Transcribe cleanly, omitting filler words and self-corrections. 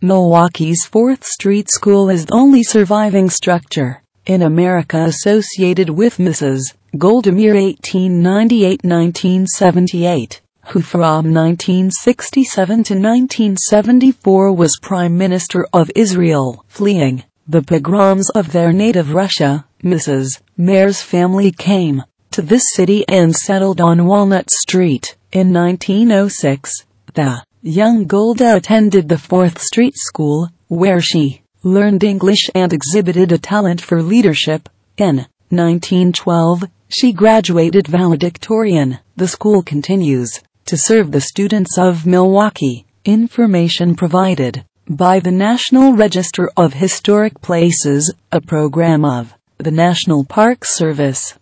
Milwaukee's 4th Street School is the only surviving structure in America associated with Mrs. Golda Meir (1898–1978), who from 1967 to 1974 was Prime Minister of Israel. Fleeing the pogroms of their native Russia, Mrs. Meir's family came to this city and settled on Walnut Street. In 1906, the young Golda attended the 4th Street School, where she learned English and exhibited a talent for leadership. In 1912, she graduated valedictorian. The school continues to serve the students of Milwaukee. Information provided by the National Register of Historic Places, a program of the National Park Service.